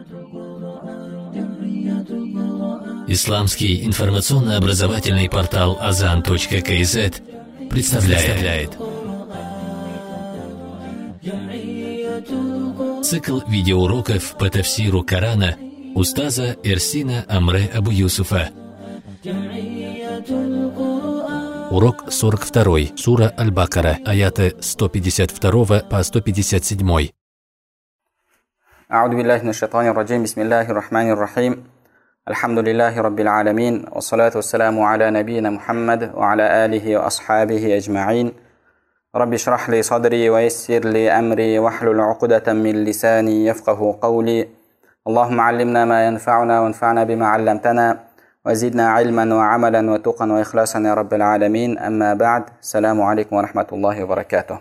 Исламский информационно-образовательный портал Azan.kz представляет цикл видеоуроков по тафсиру Корана устаза Эрсина Амре Абу Юсуфа. Урок 42, сура Аль-Бакара, аяты 152 по 157. أعوذ بالله من الشيطان الرجيم بسم الله الرحمن الرحيم الحمد لله رب العالمين والصلاة والسلام على نبينا محمد وعلى آله وأصحابه أجمعين رب اشرح لي صدري ويسر لي أمري واحلل عقدة من لساني يفقه قولي اللهم علمنا ما ينفعنا وانفعنا بما علمتنا وزدنا علما وعملا وتقا وإخلاصا يا رب العالمين أما بعد السلام عليكم ورحمة الله وبركاته.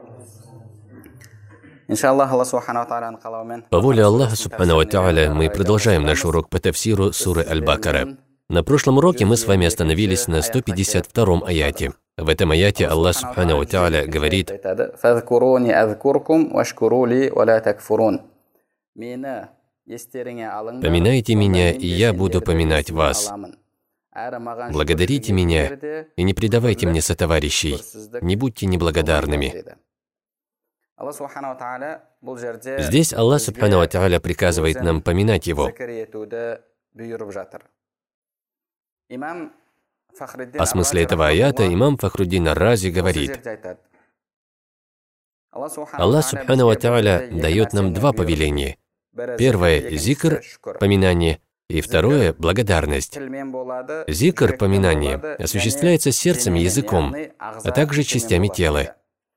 По воле Аллаха Субхану ва Тааля мы продолжаем наш урок по тафсиру суры Аль-Бакара. На прошлом уроке мы с вами остановились на 152-м аяте. В этом аяте Аллах Субхану ва Тааля говорит: «Поминайте меня, и я буду поминать вас. Благодарите меня, и не предавайте мне сотоварищей, не будьте неблагодарными». Здесь Аллах Субхану ва Тааля приказывает нам поминать Его. О смысле этого аята имам Фахруддин Ар-Рази говорит: Аллах Субхану ва Тааля дает нам два повеления. Первое – зикр, поминание, и второе – благодарность. Зикр, поминание, осуществляется сердцем и языком, а также частями тела.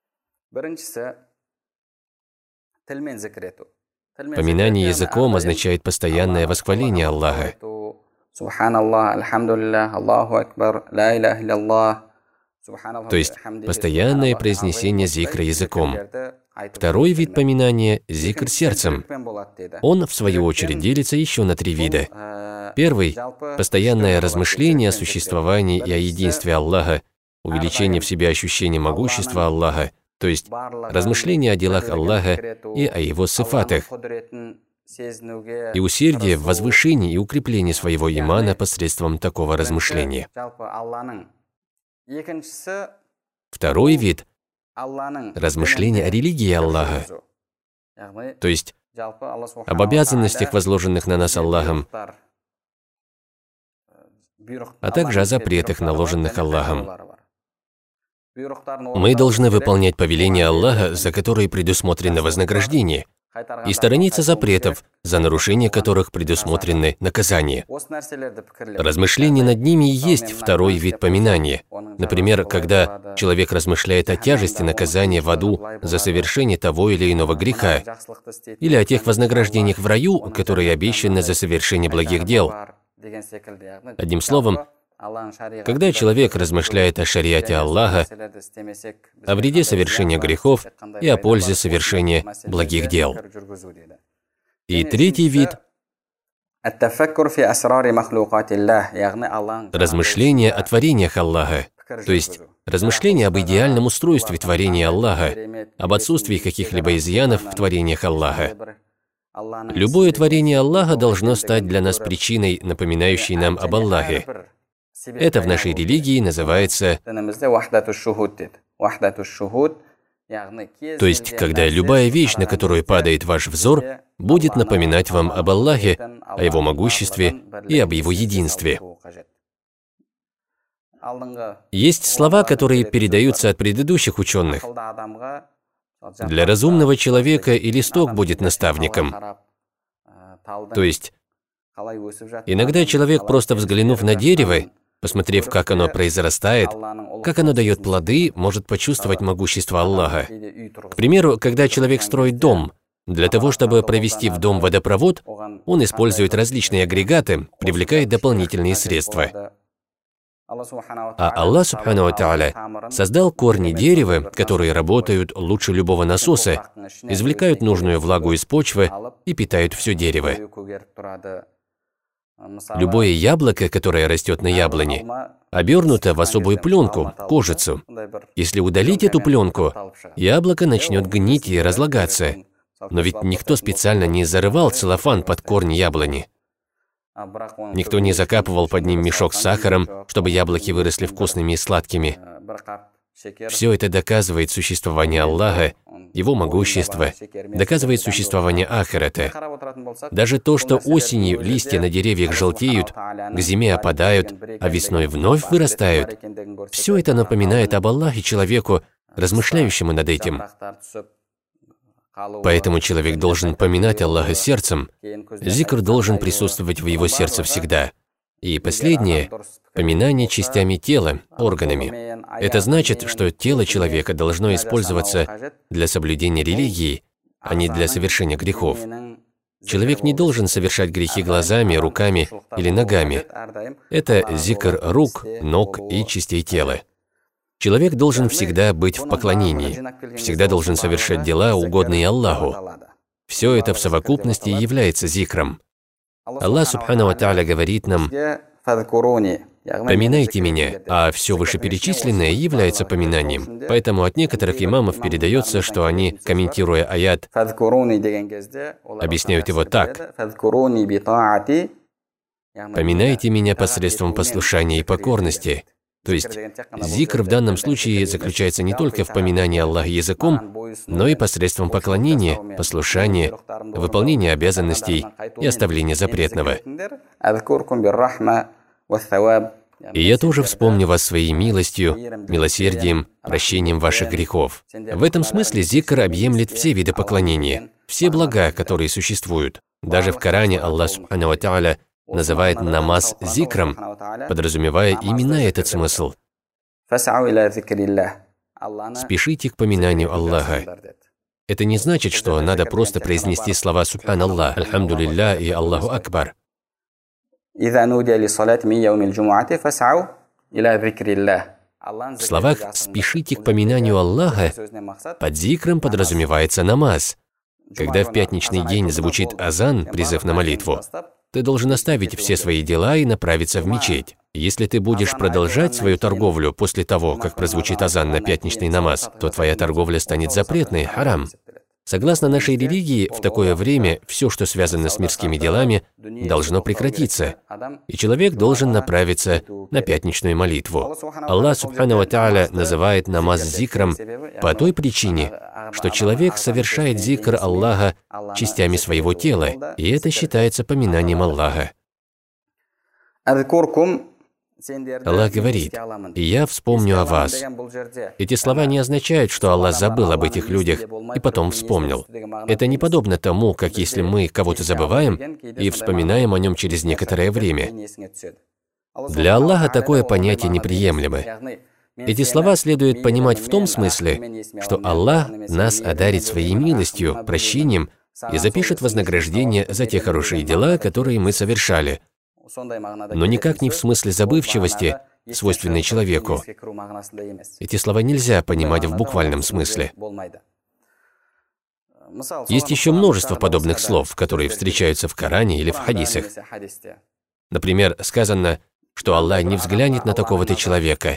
Поминание языком означает постоянное восхваление Аллаха. То есть постоянное произнесение зикра языком. Второй вид поминания – зикр сердцем. Он, в свою очередь, делится еще на три вида. Первый – постоянное размышление о существовании и о единстве Аллаха, увеличение в себе ощущения могущества Аллаха, то есть размышления о делах Аллаха и о Его сифатах, и усердие в возвышении и укреплении своего имана посредством такого размышления. Второй вид – размышления о религии Аллаха, то есть об обязанностях, возложенных на нас Аллахом, а также о запретах, наложенных Аллахом. Мы должны выполнять повеления Аллаха, за которые предусмотрено вознаграждение, и сторониться запретов, за нарушение которых предусмотрены наказания. Размышление над ними и есть второй вид поминания. Например, когда человек размышляет о тяжести наказания в аду за совершение того или иного греха, или о тех вознаграждениях в раю, которые обещаны за совершение благих дел. Одним словом, когда человек размышляет о шариате Аллаха, о вреде совершения грехов и о пользе совершения благих дел. И третий вид – размышления о творениях Аллаха, то есть размышления об идеальном устройстве творения Аллаха, об отсутствии каких-либо изъянов в творениях Аллаха. Любое творение Аллаха должно стать для нас причиной, напоминающей нам об Аллахе. Это в нашей религии называется, то есть, когда любая вещь, на которую падает ваш взор, будет напоминать вам об Аллахе, о Его могуществе и об Его единстве. Есть слова, которые передаются от предыдущих ученых. Для разумного человека и листок будет наставником. То есть, иногда человек, просто взглянув на дерево, посмотрев, как оно произрастает, как оно дает плоды, может почувствовать могущество Аллаха. К примеру, когда человек строит дом, для того, чтобы провести в дом водопровод, он использует различные агрегаты, привлекает дополнительные средства. А Аллах Субхану ва Тааля создал корни дерева, которые работают лучше любого насоса, извлекают нужную влагу из почвы и питают все дерево. Любое яблоко, которое растет на яблоне, обернуто в особую пленку, кожицу. Если удалить эту пленку, яблоко начнет гнить и разлагаться. Но ведь никто специально не зарывал целлофан под корни яблони. Никто не закапывал под ним мешок с сахаром, чтобы яблоки выросли вкусными и сладкими. Все это доказывает существование Аллаха, Его могущество, доказывает существование ахирата. Даже то, что осенью листья на деревьях желтеют, к зиме опадают, а весной вновь вырастают, все это напоминает об Аллахе человеку, размышляющему над этим. Поэтому человек должен поминать Аллаха сердцем, зикр должен присутствовать в его сердце всегда. И последнее – поминание частями тела, органами. Это значит, что тело человека должно использоваться для соблюдения религии, а не для совершения грехов. Человек не должен совершать грехи глазами, руками или ногами. Это зикр рук, ног и частей тела. Человек должен всегда быть в поклонении, всегда должен совершать дела, угодные Аллаху. Все это в совокупности является зикром. Аллах Субхану ва Тааля говорит нам: «Поминайте меня», а все вышеперечисленное является поминанием. Поэтому от некоторых имамов передается, что они, комментируя аят, объясняют его так: «Поминайте меня посредством послушания и покорности». То есть зикр в данном случае заключается не только в поминании Аллаха языком, но и посредством поклонения, послушания, выполнения обязанностей и оставления запретного. И я тоже вспомню вас своей милостью, милосердием, прощением ваших грехов. В этом смысле зикр объемлет все виды поклонения, все блага, которые существуют. Даже в Коране Аллах Субхану ва Тааля называет намаз зикром, подразумевая именно этот смысл. Спешите к поминанию Аллаха. Это не значит, что надо просто произнести слова «Субханаллах», «Альхамдулилля» и «Аллаху Акбар». В словах «спешите к поминанию Аллаха» под зикром подразумевается намаз. Когда в пятничный день звучит азан, призыв на молитву, ты должен оставить все свои дела и направиться в мечеть. Если ты будешь продолжать свою торговлю после того, как прозвучит азан на пятничный намаз, то твоя торговля станет запретной, харам. Согласно нашей религии, в такое время все, что связано с мирскими делами, должно прекратиться, и человек должен направиться на пятничную молитву. Аллах Субхану ва Тааля называет намаз зикром по той причине, что человек совершает зикр Аллаха частями своего тела, и это считается поминанием Аллаха. Аллах говорит: «И я вспомню о вас». Эти слова не означают, что Аллах забыл об этих людях и потом вспомнил. Это не подобно тому, как если мы кого-то забываем и вспоминаем о нем через некоторое время. Для Аллаха такое понятие неприемлемо. Эти слова следует понимать в том смысле, что Аллах нас одарит своей милостью, прощением и запишет вознаграждение за те хорошие дела, которые мы совершали. Но никак не в смысле забывчивости, свойственной человеку. Эти слова нельзя понимать в буквальном смысле. Есть еще множество подобных слов, которые встречаются в Коране или в хадисах. Например, сказано, что Аллах не взглянет на такого-то человека,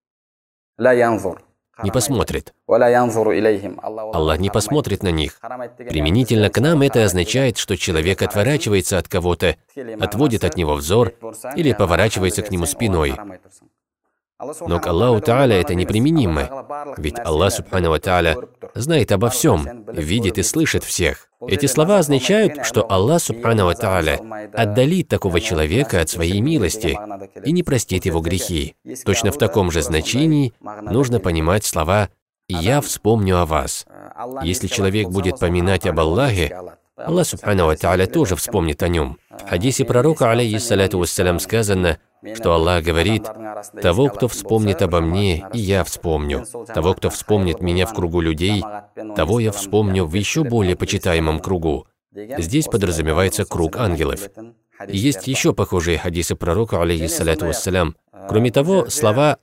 не посмотрит. Аллах не посмотрит на них. Применительно к нам это означает, что человек отворачивается от кого-то, отводит от него взор или поворачивается к нему спиной. Но к Аллаху Тааля это неприменимо, ведь Аллах Субхану ва Тааля знает обо всем, видит и слышит всех. Эти слова означают, что Аллах Субхану ва Тааля отдалит такого человека от своей милости и не простит его грехи. Точно в таком же значении нужно понимать слова «И я вспомню о вас». Если человек будет поминать об Аллахе, Аллах Субхану ва Тааля тоже вспомнит о нем. В хадисе пророка, алейхиссаляту вассалям, сказано, что Аллах говорит: «Того, кто вспомнит обо мне, и я вспомню. Того, кто вспомнит меня в кругу людей, того я вспомню в еще более почитаемом кругу». Здесь подразумевается круг ангелов. И есть еще похожие хадисы пророка, алейхиссаляту вассалям. Кроме того, слова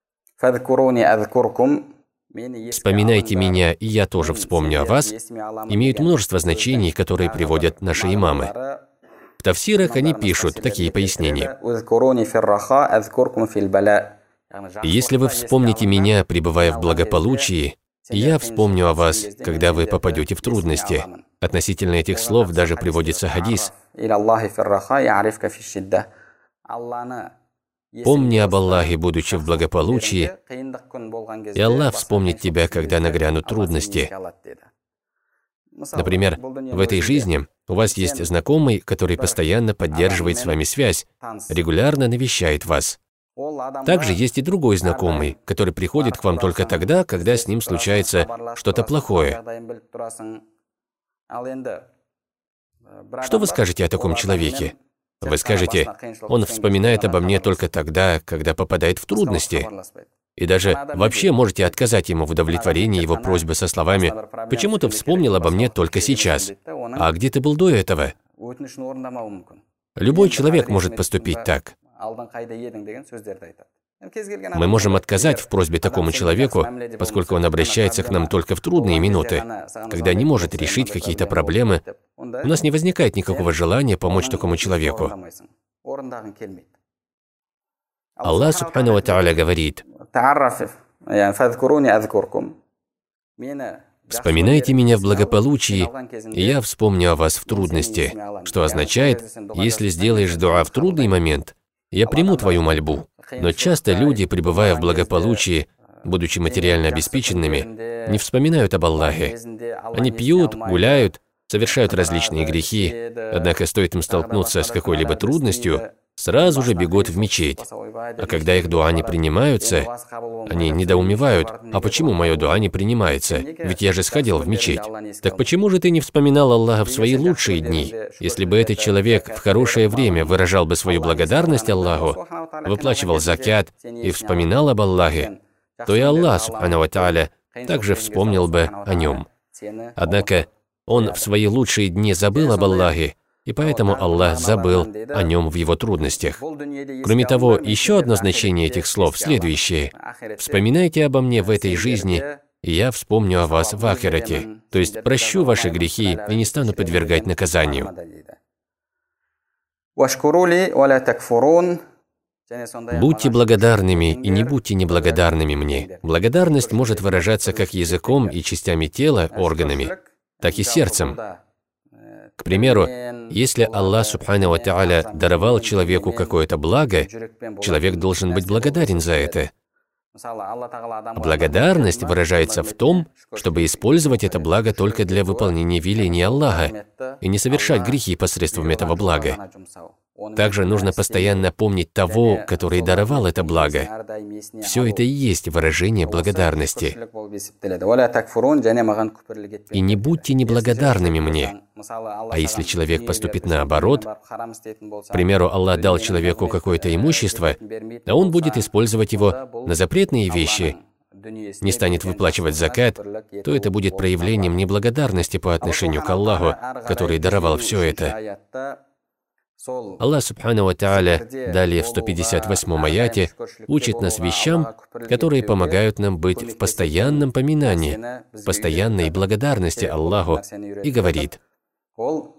«Вспоминайте меня, и я тоже вспомню о вас» имеют множество значений, которые приводят наши имамы. В тафсирах они пишут такие пояснения: «Если вы вспомните меня, пребывая в благополучии, И я вспомню о вас, когда вы попадете в трудности. Относительно этих слов даже приводится хадис. Помни об Аллахе, будучи в благополучии, и Аллах вспомнит тебя, когда нагрянут трудности. Например, в этой жизни у вас есть знакомый, который постоянно поддерживает с вами связь, регулярно навещает вас. Также есть и другой знакомый, который приходит к вам только тогда, когда с ним случается что-то плохое. Что вы скажете о таком человеке? Вы скажете, он вспоминает обо мне только тогда, когда попадает в трудности. И даже вообще можете отказать ему в удовлетворении его просьбы со словами «Почему ты вспомнил обо мне только сейчас? А где ты был до этого?» Любой человек может поступить так. Мы можем отказать в просьбе такому человеку, поскольку он обращается к нам только в трудные минуты, когда не может решить какие-то проблемы. У нас не возникает никакого желания помочь такому человеку. Аллах Субхану ва Тааля говорит: «Вспоминайте меня в благополучии, и я вспомню о вас в трудности», что означает, если сделаешь дуа в трудный момент, я приму твою мольбу. Но часто люди, пребывая в благополучии, будучи материально обеспеченными, не вспоминают об Аллахе. Они пьют, гуляют, совершают различные грехи, однако стоит им столкнуться с какой-либо трудностью, сразу же бегут в мечеть. А когда их дуа не принимаются, они недоумевают: «А почему мое дуа не принимается? Ведь я же сходил в мечеть. Так почему же ты не вспоминал Аллаха в свои лучшие дни?» Если бы этот человек в хорошее время выражал бы свою благодарность Аллаху, выплачивал закят и вспоминал об Аллахе, то и Аллах Субхану ва Тааля также вспомнил бы о нем. Однако он в свои лучшие дни забыл об Аллахе, и поэтому Аллах забыл о нем в его трудностях. Кроме того, еще одно значение этих слов следующее: «Вспоминайте обо мне в этой жизни, и я вспомню о вас в ахирате». То есть прощу ваши грехи и не стану подвергать наказанию. Будьте благодарными и не будьте неблагодарными мне. Благодарность может выражаться как языком и частями тела, органами, так и сердцем. К примеру, если Аллах Субхану ва Тааля даровал человеку какое-то благо, человек должен быть благодарен за это. Благодарность выражается в том, чтобы использовать это благо только для выполнения велений Аллаха и не совершать грехи посредством этого блага. Также нужно постоянно помнить того, который даровал это благо. Все это и есть выражение благодарности. И не будьте неблагодарными мне. А если человек поступит наоборот, к примеру, Аллах дал человеку какое-то имущество, а он будет использовать его на запретные вещи, не станет выплачивать закат, то это будет проявлением неблагодарности по отношению к Аллаху, который даровал все это. Аллах Субхану ва Тааля далее в 158-м аяте учит нас вещам, которые помогают нам быть в постоянном поминании, постоянной благодарности Аллаху, и говорит: «О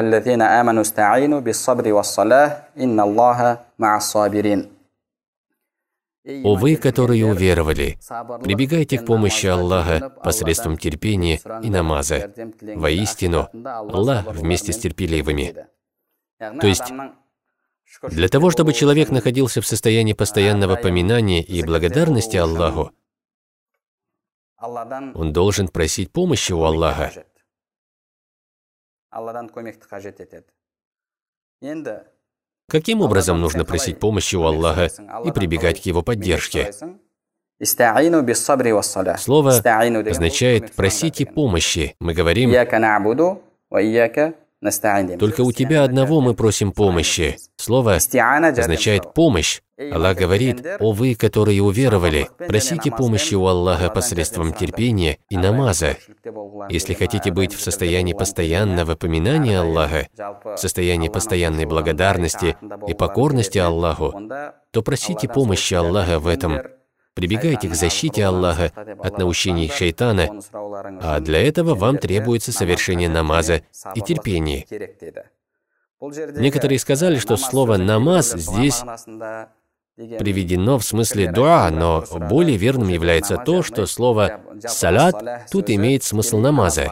вы, которые уверовали, прибегайте к помощи Аллаха посредством терпения и намаза. Воистину, Аллах вместе с терпеливыми». То есть, для того, чтобы человек находился в состоянии постоянного поминания и благодарности Аллаху, он должен просить помощи у Аллаха. Каким образом нужно просить помощи у Аллаха и прибегать к Его поддержке? Слово означает «просите помощи». Мы говорим: «Только у Тебя одного мы просим помощи». Слово означает «помощь». Аллах говорит: «О вы, которые уверовали, просите помощи у Аллаха посредством терпения и намаза». Если хотите быть в состоянии постоянного поминания Аллаха, в состоянии постоянной благодарности и покорности Аллаху, то просите помощи Аллаха в этом. Прибегайте к защите Аллаха от наущений шайтана, а для этого вам требуется совершение намаза и терпение. Некоторые сказали, что слово «намаз» здесь приведено в смысле дуа, но более верным является то, что слово «салят» тут имеет смысл намаза.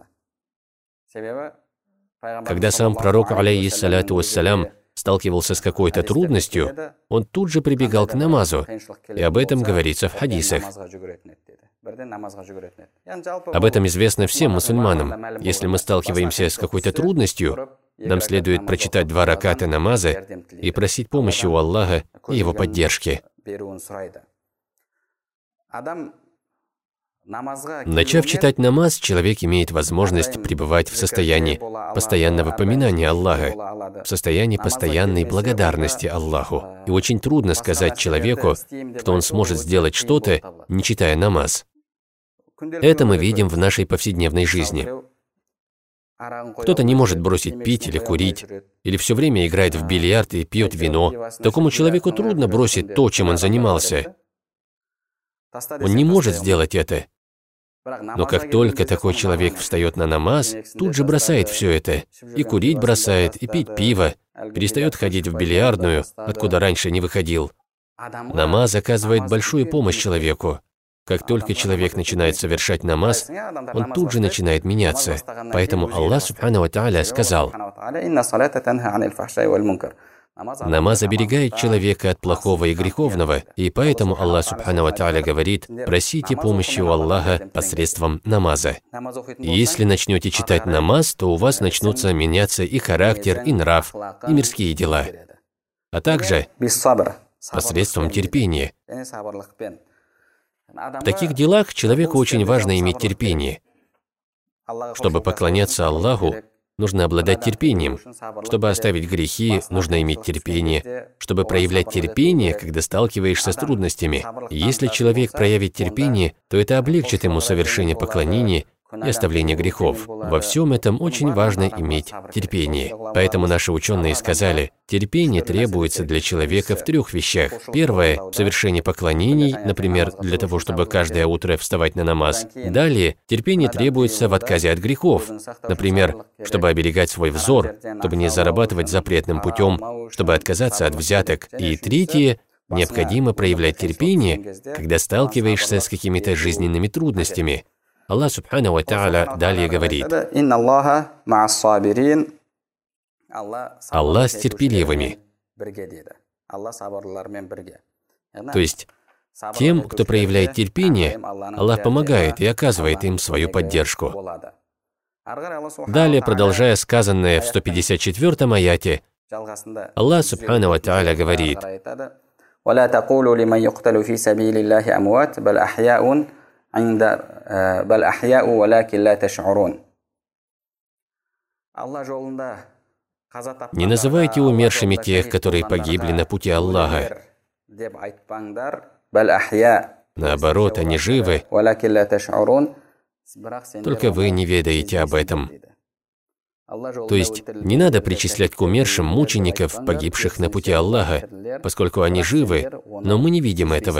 Когда сам пророк, алейхиссаляту вассалям, сталкивался с какой-то трудностью, он тут же прибегал к намазу, и об этом говорится в хадисах. Об этом известно всем мусульманам. Если мы сталкиваемся с какой-то трудностью, нам следует прочитать 2 раката намаза и просить помощи у Аллаха и Его поддержки. Начав читать намаз, человек имеет возможность пребывать в состоянии постоянного поминания Аллаха, в состоянии постоянной благодарности Аллаху. И очень трудно сказать человеку, что он сможет сделать что-то, не читая намаз. Это мы видим в нашей повседневной жизни. Кто-то не может бросить пить или курить, или все время играет в бильярд и пьет вино. Такому человеку трудно бросить то, чем он занимался. Он не может сделать это. Но как только такой человек встает на намаз, тут же бросает все это. И курить бросает, и пить пиво, перестает ходить в бильярдную, откуда раньше не выходил. Намаз оказывает большую помощь человеку. Как только человек начинает совершать намаз, он тут же начинает меняться. Поэтому Аллах Субхану ва Тааля сказал: намаз оберегает человека от плохого и греховного, и поэтому Аллах Субхану ва Тааля говорит: просите помощи у Аллаха посредством намаза. И если начнете читать намаз, то у вас начнутся меняться и характер, и нрав, и мирские дела, а также посредством терпения. В таких делах человеку очень важно иметь терпение. Чтобы поклоняться Аллаху, нужно обладать терпением. Чтобы оставить грехи, нужно иметь терпение. Чтобы проявлять терпение, когда сталкиваешься с трудностями. Если человек проявит терпение, то это облегчит ему совершение поклонения и оставление грехов. Во всем этом очень важно иметь терпение. Поэтому наши ученые сказали, терпение требуется для человека в 3 вещах. Первое – в совершении поклонений, например, для того, чтобы каждое утро вставать на намаз. Далее, терпение требуется в отказе от грехов, например, чтобы оберегать свой взор, чтобы не зарабатывать запретным путем, чтобы отказаться от взяток. И третье – необходимо проявлять терпение, когда сталкиваешься с какими-то жизненными трудностями. Аллах Субхану ва Тааля далее говорит: Аллах с терпеливыми. То есть, тем, кто проявляет терпение, Аллах помогает и оказывает им свою поддержку. Далее, продолжая сказанное в 154-м аяте, Аллах Субхану ва Тааля говорит: не называйте умершими тех, которые погибли на пути Аллаха. Наоборот, они живы, только вы не ведаете об этом. То есть, не надо причислять к умершим мучеников, погибших на пути Аллаха, поскольку они живы, но мы не видим этого.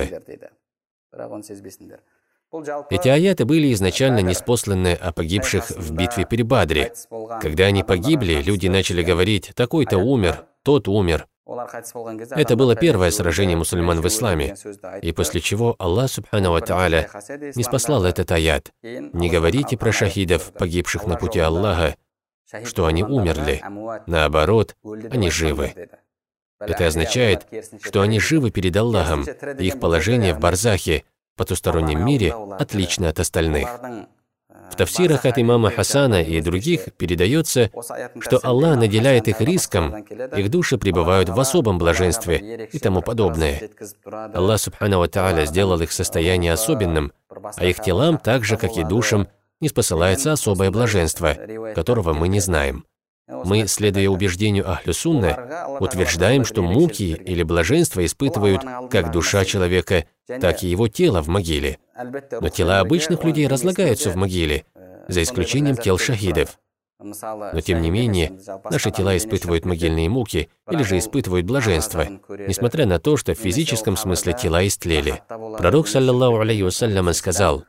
Эти аяты были изначально ниспосланы о погибших в битве при Бадре. Когда они погибли, люди начали говорить: такой-то умер, тот умер. Это было первое сражение мусульман в исламе, и после чего Аллах Субхану ва Тааля ниспослал этот аят: не говорите про шахидов, погибших на пути Аллаха, что они умерли. Наоборот, они живы. Это означает, что они живы перед Аллахом, и их положение в барзахе, в потустороннем мире, отлично от остальных. В тафсирах от имама Хасана и других передается, что Аллах наделяет их риском, их души пребывают в особом блаженстве и тому подобное. Аллах Субхану ва Тааля сделал их состояние особенным, а их телам, так же, как и душам, ниспосылается особое блаженство, которого мы не знаем. Мы, следуя убеждению Ахлю Сунна, утверждаем, что муки или блаженство испытывают как душа человека, так и его тело в могиле. Но тела обычных людей разлагаются в могиле, за исключением тел шахидов. Но тем не менее, наши тела испытывают могильные муки или же испытывают блаженство, несмотря на то, что в физическом смысле тела истлели. Пророк, саллаллаху алейхи вассалям, сказал: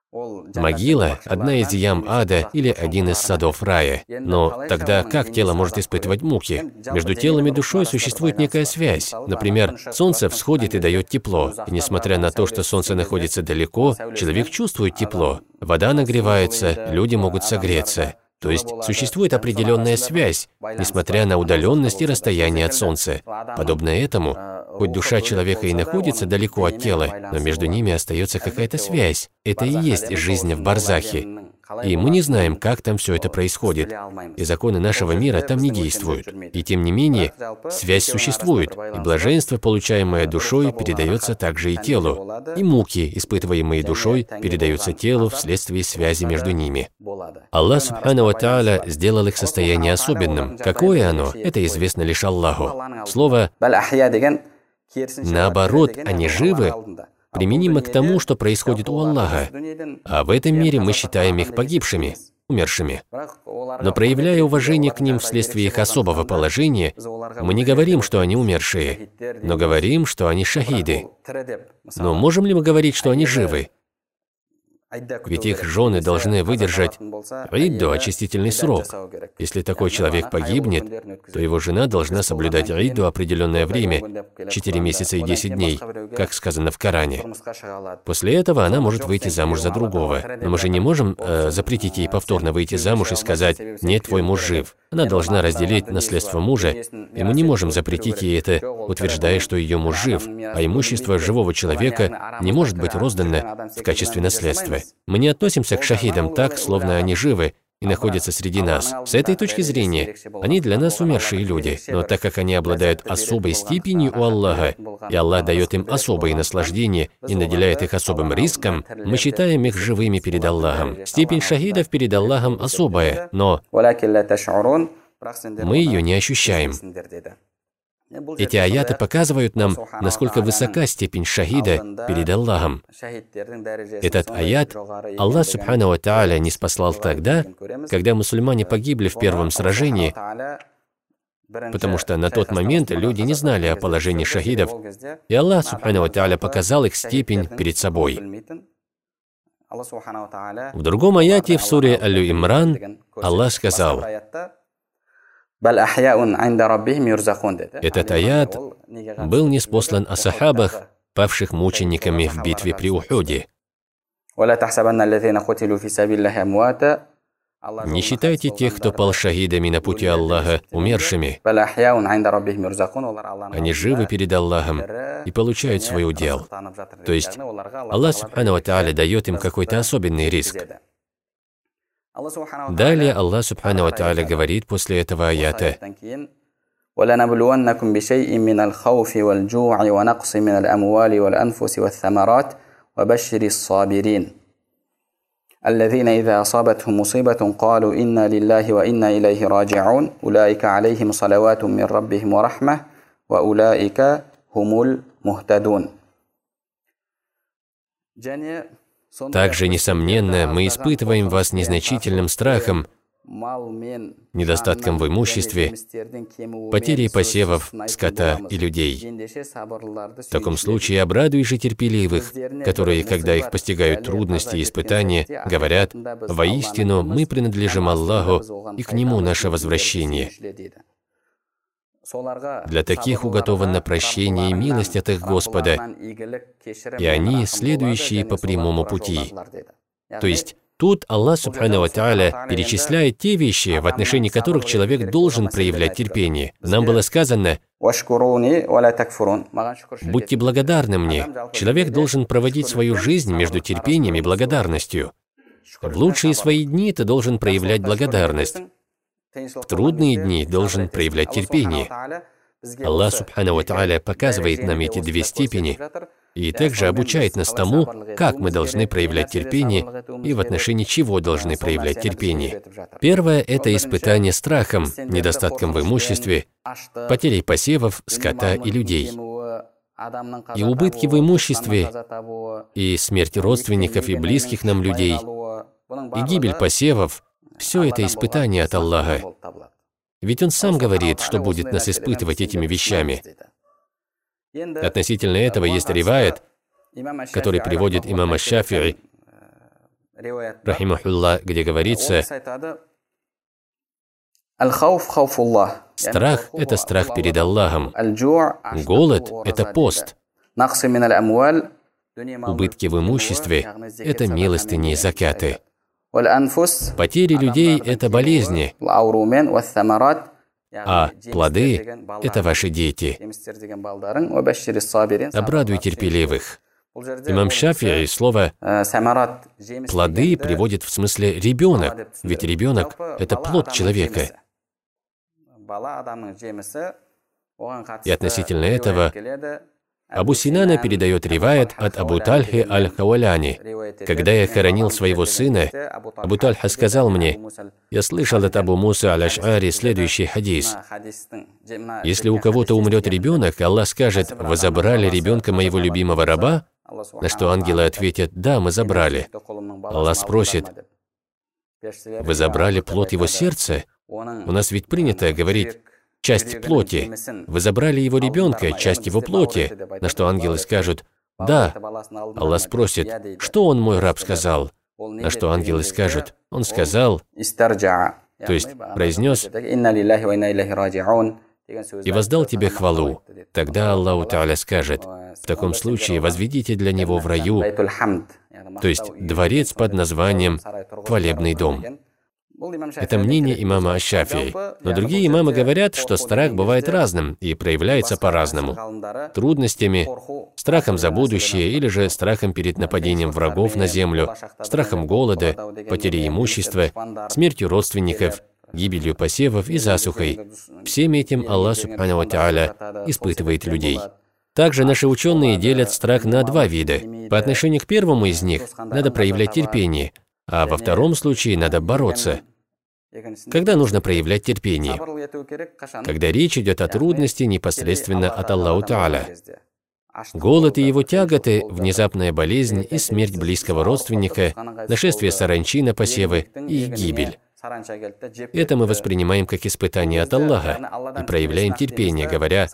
Могила – одна из ям ада или один из садов рая. Но тогда как тело может испытывать муки? Между телом и душой существует некая связь. Например, солнце всходит и дает тепло. И несмотря на то, что солнце находится далеко, человек чувствует тепло. Вода нагревается, люди могут согреться. То есть существует определенная связь, несмотря на удаленность и расстояние от Солнца. Подобно этому, хоть душа человека и находится далеко от тела, но между ними остается какая-то связь. Это и есть жизнь в барзахе. И мы не знаем, как там все это происходит. И законы нашего мира там не действуют. И тем не менее, связь существует, и блаженство, получаемое душой, передается также и телу. И муки, испытываемые душой, передаются телу вследствие связи между ними. Аллах Субхану ва Тааля сделал их состояние особенным. Какое оно? Это известно лишь Аллаху. Слово «наоборот, они живы» применимо к тому, что происходит у Аллаха. А в этом мире мы считаем их погибшими, умершими. Но проявляя уважение к ним вследствие их особого положения, мы не говорим, что они умершие, но говорим, что они шахиды. Но можем ли мы говорить, что они живы? Ведь их жены должны выдержать идду, очистительный срок. Если такой человек погибнет, то его жена должна соблюдать идду определенное время, 4 месяца и 10 дней, как сказано в Коране. После этого она может выйти замуж за другого. Но мы же не можем запретить ей повторно выйти замуж и сказать: «Нет, твой муж жив». Она должна разделить наследство мужа, и мы не можем запретить ей это, утверждая, что ее муж жив, а имущество живого человека не может быть роздано в качестве наследства. Мы не относимся к шахидам так, словно они живы и находятся среди нас. С этой точки зрения, они для нас умершие люди, но так как они обладают особой степенью у Аллаха, и Аллах дает им особые наслаждения и наделяет их особым риском, мы считаем их живыми перед Аллахом. Степень шахидов перед Аллахом особая, но мы ее не ощущаем. Эти аяты показывают нам, насколько высока степень шахида перед Аллахом. Этот аят Аллах Субхану ва Тааля ниспослал тогда, когда мусульмане погибли в первом сражении, потому что на тот момент люди не знали о положении шахидов, и Аллах Субхану ва Тааля показал их степень перед собой. В другом аяте в суре Аль-Имран Аллах сказал: этот аят был ниспослан о сахабах, павших мучениками в битве при Ухуде. Не считайте тех, кто пал шахидами на пути Аллаха, умершими. Они живы перед Аллахом и получают свой удел. То есть Аллах Субхану ва Тааля дает им какой-то особенный риск. Далее Аллах Субхану ва Тааля говорит после этого аята: وَلَنَبْلُوَنَّكُمْ بِشَيْءٍ مِّنَ الْخَوْفِ وَالْجُوعِ وَنَقْصٍ مِّنَ الْأَمْوَالِ وَالْأَنفُسِ وَالثَّمَرَاتِ وَبَشِّرِ الصَّابِرِينَ الَّذِينَ إِذَا أَصَابَتْهُم مُّصِيبَةٌ قَالُوا إِنَّا لِلَّهِ وَإِنَّا إِلَيْهِ رَاجِعُونَ أُولَٰئِكَ عَلَيْهِمْ صَلَوَاتٌ مِّن رَّبِّهِمْ وَرَحْمَةٌ وَأُولَٰئِكَ هُمُ الْمُهْتَدُونَ. Также, несомненно, мы испытываем вас незначительным страхом, недостатком в имуществе, потерей посевов, скота и людей. В таком случае обрадуй же терпеливых, которые, когда их постигают трудности и испытания, говорят: «Воистину, мы принадлежим Аллаху, и к Нему наше возвращение». Для таких уготовано прощение и милость от их Господа, и они следующие по прямому пути. То есть тут Аллах Субхану ва Тааля перечисляет те вещи, в отношении которых человек должен проявлять терпение. Нам было сказано: «Будьте благодарны мне». Человек должен проводить свою жизнь между терпением и благодарностью. В лучшие свои дни ты должен проявлять благодарность. В трудные дни должен проявлять терпение. Аллах Субхану ва Тааля показывает нам эти две степени и также обучает нас тому, как мы должны проявлять терпение и в отношении чего должны проявлять терпение. Первое – это испытание страхом, недостатком в имуществе, потерей посевов, скота и людей. И убытки в имуществе, и смерть родственников и близких нам людей, и гибель посевов – все это испытание от Аллаха. Ведь Он сам говорит, что будет нас испытывать этими вещами. Относительно этого есть риваят, который приводит имам аш-Шафи'и, рахимахуллах, где говорится: страх – это страх перед Аллахом. Голод – это пост. Убытки в имуществе – это милостыни и закаты. Потери людей – это болезни, а плоды – это ваши дети. Обрадуй терпеливых. Имам Шафи'и слово «плоды» приводит в смысле «ребенок», ведь ребенок – это плод человека. И относительно этого Абу Синана передает риваят от Абу Тальхи аль-Хаваляни. Когда я хоронил своего сына, Абу Тальха сказал мне: я слышал от Абу Муса аль-Аш'ари следующий хадис. Если у кого-то умрет ребенок, Аллах скажет: вы забрали ребенка моего любимого раба? На что ангелы ответят: да, мы забрали. Аллах спросит: вы забрали плод его сердца? У нас ведь принято говорить часть плоти. Вы забрали его ребенка, часть его плоти. На что ангелы скажут: да. Аллах спросит: что он, мой раб, сказал? На что ангелы скажут: он сказал, то есть произнес, и воздал тебе хвалу. Тогда Аллаху Та'аля скажет: в таком случае возведите для него в раю, то есть дворец под названием «Хвалебный дом». Это мнение имама Аш-Шафии. Но другие имамы говорят, что страх бывает разным и проявляется по-разному. Трудностями, страхом за будущее или же страхом перед нападением врагов на землю, страхом голода, потерей имущества, смертью родственников, гибелью посевов и засухой. Всем этим Аллах Субхану ва Тааля испытывает людей. Также наши ученые делят страх на два вида. По отношению к первому из них надо проявлять терпение, а во втором случае надо бороться. Когда нужно проявлять терпение? Когда речь идет о трудности непосредственно от Аллаху Та'аля. Голод и его тяготы, внезапная болезнь и смерть близкого родственника, нашествие саранчи на посевы и их гибель. Это мы воспринимаем как испытание от Аллаха и проявляем терпение, говоря: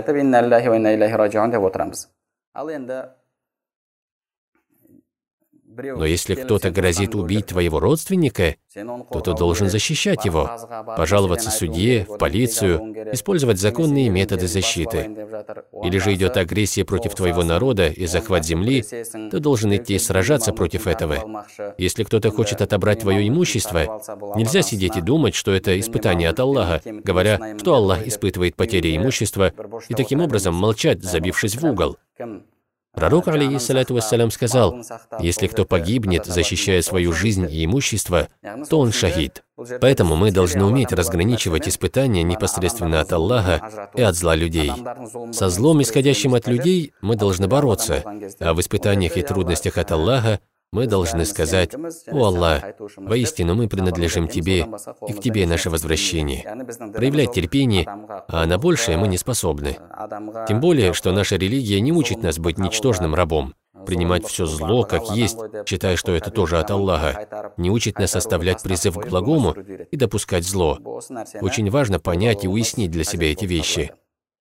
но если кто-то грозит убить твоего родственника, то ты должен защищать его, пожаловаться судье, в полицию, использовать законные методы защиты. Или же идет агрессия против твоего народа и захват земли, ты должен идти сражаться против этого. Если кто-то хочет отобрать твое имущество, нельзя сидеть и думать, что это испытание от Аллаха, говоря, что Аллах испытывает потери имущества, и таким образом молчать, забившись в угол. Пророк, алейхиссаляту вассалям, сказал: если кто погибнет, защищая свою жизнь и имущество, то он шахид. Поэтому мы должны уметь разграничивать испытания непосредственно от Аллаха и от зла людей. Со злом, исходящим от людей, мы должны бороться, а в испытаниях и трудностях от Аллаха мы должны сказать: «О Аллах, воистину мы принадлежим Тебе, и к Тебе наше возвращение». Проявлять терпение, а на большее мы не способны. Тем более, что наша религия не учит нас быть ничтожным рабом, принимать все зло как есть, считая, что это тоже от Аллаха, не учит нас оставлять призыв к благому и допускать зло. Очень важно понять и уяснить для себя эти вещи.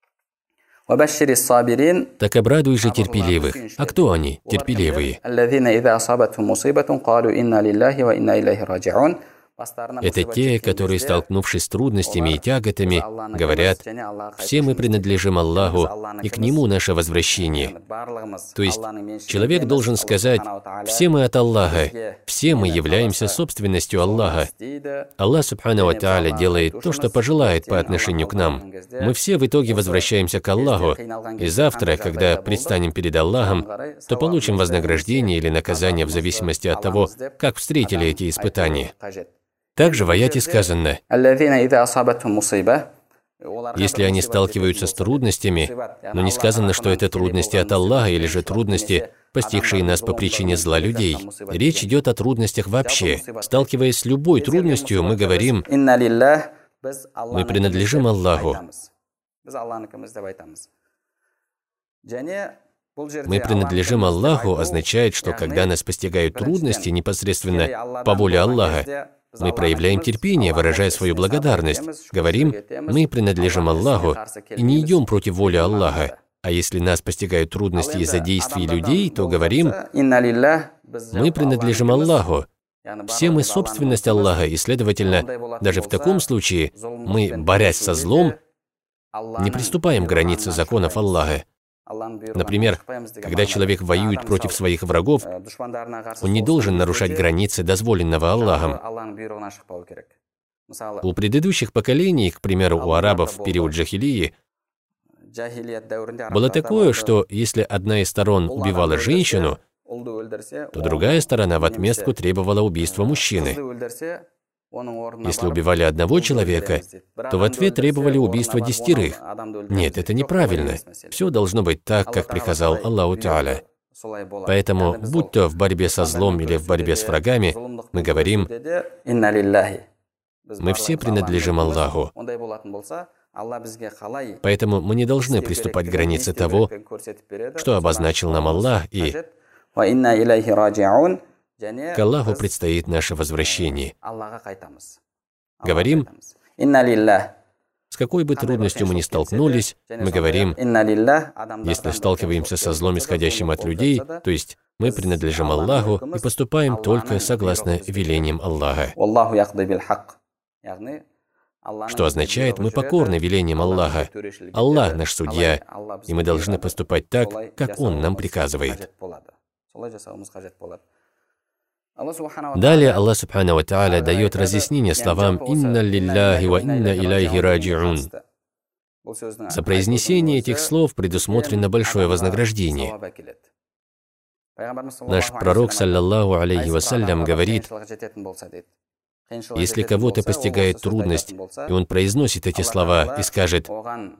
Так обрадуй же терпеливых. А кто они, терпеливые? Это те, которые, столкнувшись с трудностями и тяготами, говорят: «Все мы принадлежим Аллаху, и к Нему наше возвращение». То есть человек должен сказать: «Все мы от Аллаха, все мы являемся собственностью Аллаха». Аллах Субхану ва Тааля делает то, что пожелает по отношению к нам. Мы все в итоге возвращаемся к Аллаху, и завтра, когда предстанем перед Аллахом, то получим вознаграждение или наказание в зависимости от того, как встретили эти испытания. Также в аяте сказано: если они сталкиваются с трудностями, но не сказано, что это трудности от Аллаха или же трудности, постигшие нас по причине зла людей. Речь идет о трудностях вообще. Сталкиваясь с любой трудностью, мы говорим: мы принадлежим Аллаху. Мы принадлежим Аллаху означает, что когда нас постигают трудности непосредственно по воле Аллаха, мы проявляем терпение, выражая свою благодарность. Говорим: мы принадлежим Аллаху и не идем против воли Аллаха. А если нас постигают трудности из-за действий людей, то говорим: мы принадлежим Аллаху. Все мы собственность Аллаха, и, следовательно, даже в таком случае мы, борясь со злом, не приступаем к границе законов Аллаха. Например, когда человек воюет против своих врагов, он не должен нарушать границы, дозволенного Аллахом. У предыдущих поколений, к примеру, у арабов в период джахилии, было такое, что если одна из сторон убивала женщину, то другая сторона в отместку требовала убийства мужчины. Если убивали одного человека, то в ответ требовали убийства 10. Нет, это неправильно. Все должно быть так, как приказал Аллаху Тааля. Поэтому, будь то в борьбе со злом или в борьбе с врагами, мы говорим: мы все принадлежим Аллаху. Поэтому мы не должны приступать к границе того, что обозначил нам Аллах, и к Аллаху предстоит наше возвращение. Говорим: с какой бы трудностью мы ни столкнулись, мы говорим: если сталкиваемся со злом, исходящим от людей, то есть мы принадлежим Аллаху и поступаем только согласно велениям Аллаха. Что означает, мы покорны велениям Аллаха. Аллах наш судья, и мы должны поступать так, как Он нам приказывает. Далее Аллах Субхану ва Тааля дает разъяснение словам «Инна лилляхи ва инна илайхи раджиун». За произнесение этих слов предусмотрено большое вознаграждение. Наш пророк, саллаллаху алейхи вассалям, говорит: если кого-то постигает трудность, и он произносит эти слова и скажет: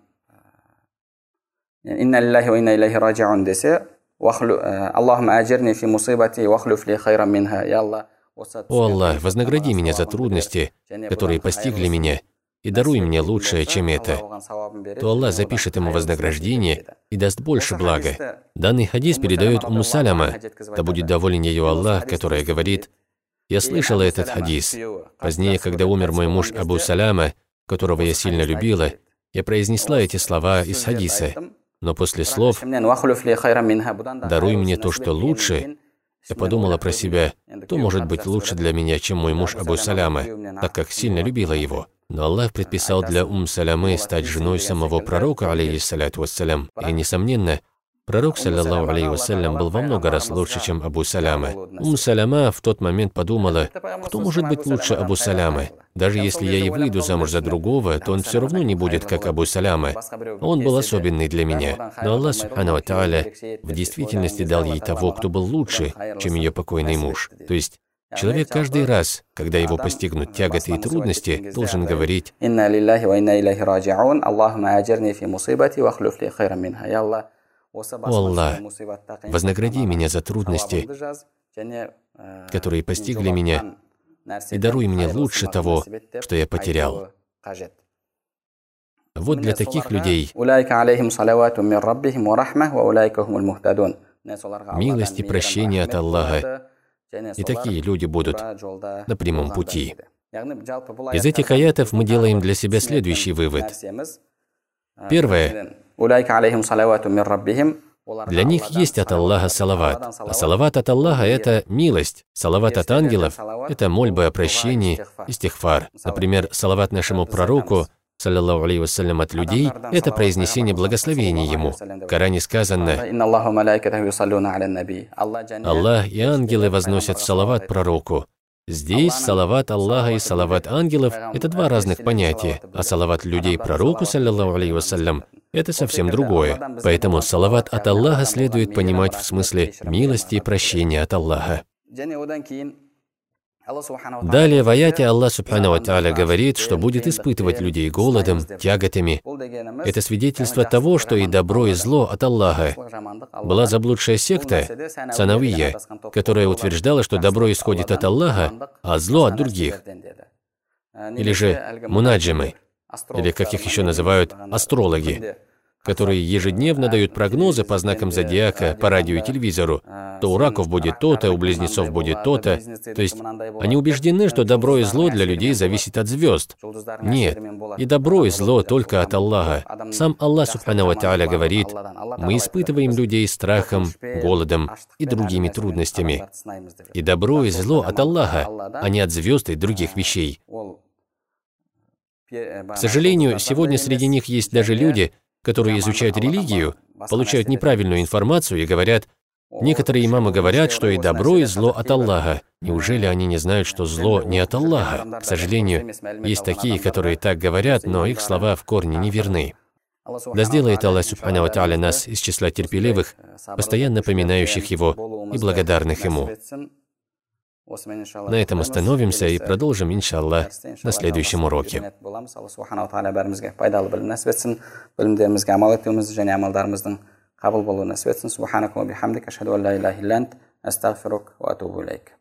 «Инна лилляхи ва инна илайхи раджиун» «Аллахумма аджирни фи мусибати ва хлюф ли хайран минха». «О Аллах, вознагради меня за трудности, которые постигли меня, и даруй мне лучшее, чем это», то Аллах запишет ему вознаграждение и даст больше блага. Данный хадис передает Умму Саляма, да будет доволен ее Аллах, которая говорит: «Я слышала этот хадис. Позднее, когда умер мой муж Абу Саляма, которого я сильно любила, я произнесла эти слова из хадиса. Но после слов «даруй мне то, что лучше», я подумала про себя: то может быть лучше для меня, чем мой муж Абу Саляма, так как сильно любила его. Но Аллах предписал для Салямы стать женой самого пророка, алейхиссаляту вассалям. И, несомненно, пророк, саллаллаху алейхи вассалям, был во много раз лучше, чем Абу Саляма. Саляма в тот момент подумала: кто может быть лучше Абу Салямы? Даже если я и выйду замуж за другого, то он все равно не будет, как Абу Саляма. Он был особенный для меня. Но Аллах Субхану ва Тааля в действительности дал ей того, кто был лучше, чем ее покойный муж. То есть человек каждый раз, когда его постигнут тяготы и трудности, должен говорить: «Инна лилляхи ва инна илайхи раджиун, Аллахумма аджирни фи мусибати ва хлюф ли хайран минха». «О Аллах, вознагради меня за трудности, которые постигли меня, и даруй мне лучше того, что я потерял». Вот для таких людей милость и прощение от Аллаха, и такие люди будут на прямом пути. Из этих аятов мы делаем для себя следующий вывод. Первое. Для них есть от Аллаха салават. А салават от Аллаха – это милость. Салават от ангелов – это мольба о прощении, истигфар. Например, салават нашему пророку, саллаллаху алейхи вассалям, от людей – это произнесение благословений ему. В Коране сказано: «Аллах и ангелы возносят салават пророку». Здесь салават Аллаха и салават ангелов – это два разных понятия, а салават людей пророку, саллаллаху алейхи вассалям, это совсем другое. Поэтому салават от Аллаха следует понимать в смысле милости и прощения от Аллаха. Далее в аяте Аллах Субхану ва Тааля говорит, что будет испытывать людей голодом, тяготами. Это свидетельство того, что и добро, и зло от Аллаха. Была заблудшая секта, Санавия, которая утверждала, что добро исходит от Аллаха, а зло от других. Или же мунаджимы, или как их еще называют, астрологи. которые ежедневно дают прогнозы по знакам зодиака, по радио и телевизору, то у раков будет то-то, у близнецов будет то-то. То есть они убеждены, что добро и зло для людей зависит от звезд. Нет, и добро и зло только от Аллаха. Сам Аллах Субхану ва Тааля говорит: мы испытываем людей страхом, голодом и другими трудностями. И добро и зло от Аллаха, а не от звезд и других вещей. К сожалению, сегодня среди них есть даже люди, которые изучают религию, получают неправильную информацию и говорят: некоторые имамы говорят, что и добро, и зло от Аллаха. Неужели они не знают, что зло не от Аллаха? К сожалению, есть такие, которые так говорят, но их слова в корне неверны. Да сделает Аллах Субхану ва Тааля нас из числа терпеливых, постоянно поминающих Его и благодарных Ему. На этом остановимся и продолжим, иншаллах, на следующем уроке. Qabul bolunu nasib etsin. Subhanaka va bihamdika ashhadu an la ilaha illa ant, astaghfiruka va atubu ilayk.